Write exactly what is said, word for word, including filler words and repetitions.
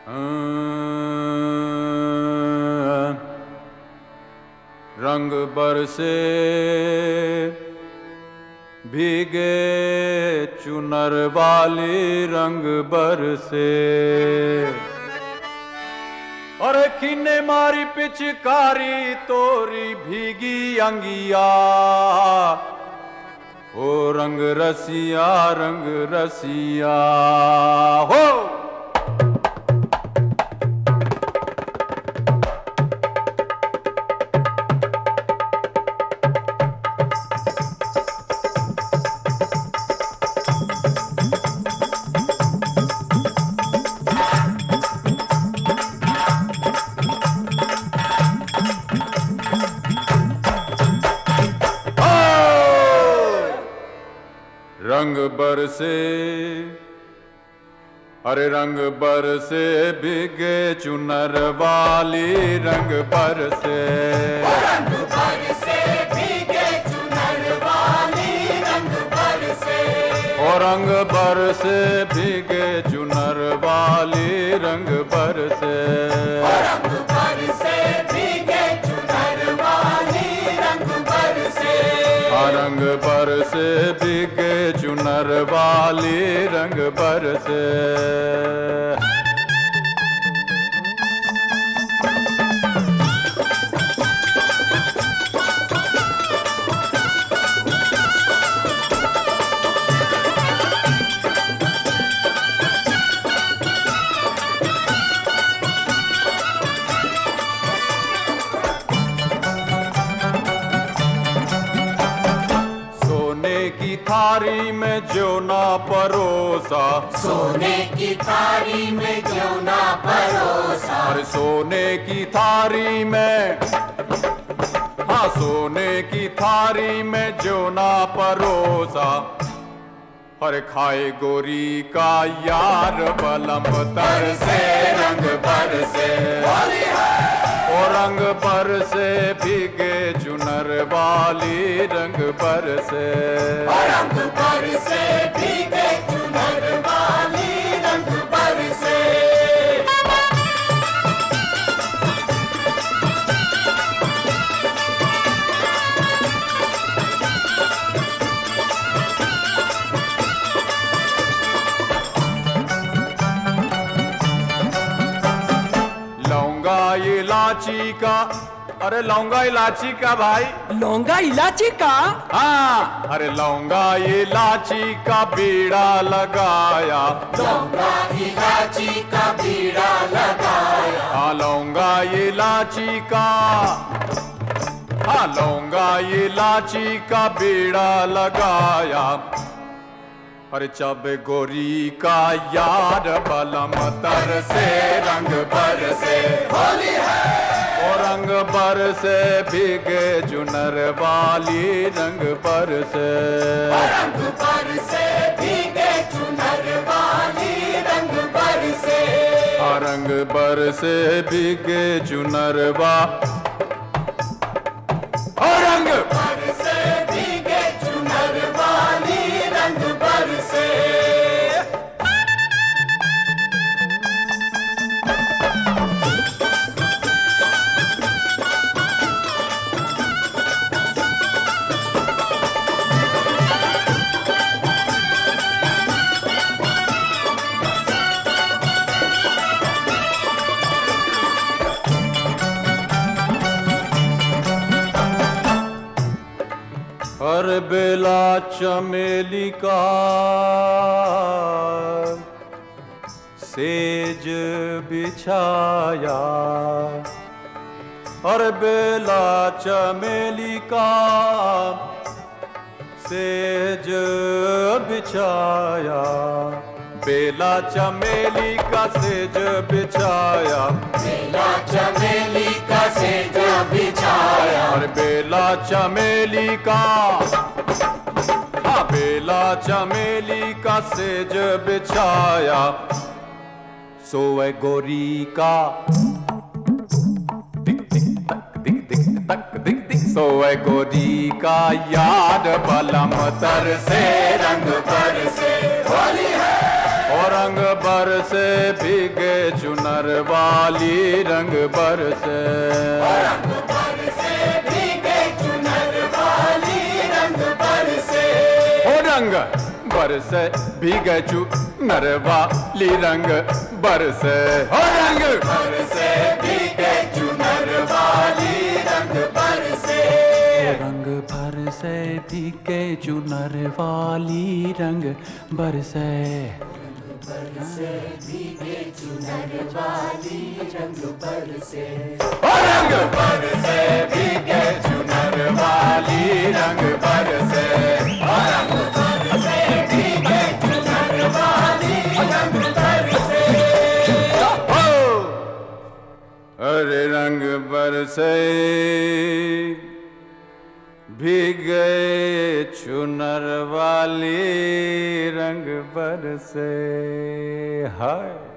रंग बरसे भीगे चुनर वाली रंग बरसे। अरे किन्ने मारी पिचकारी तोरी भीगी अंगिया, ओ रंग रसिया रंग रसिया हो। रंग बरसे अरे रंग बरसे भीगे चुनर वाली रंग बरसे। रंग बरसे भीगे चुनर वाली रंग बरसे। ओ रंग बरसे भीगे चुनर वाली रंग बरसे। रंग बरसे भीगे चुनर वाली रंग बरसे। रंग बरसे भीगे चुनर वाली रंग बरसे। की थारी में जो ना परोसा, सोने की थारी में जो ना परोसा। अरे सोने की थारी में, हाँ सोने की थारी में जो ना परोसा। हर खाए गोरी का यार बलम तर से रंग बरसे। ओ रंग बरसे भीगे चुनर वाली रंग बरसे। रंग बरसे भीगे चुनर वाली रंग बरसे। लौंगा इलाची का, अरे लौंगा इलाची का भाई। लौंगा इलाची का? हाँ अरे लौंगा इलाची का बीड़ा लगाया। लौंगा इलाची का बीड़ा लगाया। हाँ लौंगा इलाची का, हाँ लौंगा इलाची का बीड़ा लगाया। अरे चब गोरी का यार बलम तर से रंग बरसे। होली है ओ रंग बरसे भीगे चुनर वाली रंग बरसे। रंग बरसे भीगे चुनर वाली रंग बरसे। रंग बरसे भीगे चुनर वा, रंग बरसे भीगे चुनर वाली रंग बरसे। हर बेला चमेली का सेज बिछाया। हर बेला चमेली का सेज बिछाया। बेला चमेली का सेज बिछाया। बेला चमेली का सेज बिछाया। और बेला चमेली का, हाँ बेला चमेली का सेज बिछाया। सोए गोरी का दिक दिक तक दिक दिक तक दिक दिक। सोए गोरी का याद बलम तर से रंग बरसे। होली है और रंग बरसे भीगे चुनर वाली रंग बरसे रंग बरसे भीगे चुनर वाली रंग बरसे ओ रंग बरसे भीगे चुनर वाली रंग बरसे ओ रंग बरसे भीगे चुनर वाली रंग बरसे रंग बरसे भीगे चुनर वाली रंग बरसे बरसे भीगे चुनर वाली रंग बरसे ओ रंग बरसे भीगे चुनर वाली रंग बरसे ओ रंग बरसे भीगे चुनर वाली रंग बरसे ओ अरे रंग बरसे भीगे चुनर वाली रंग बरसे हाय।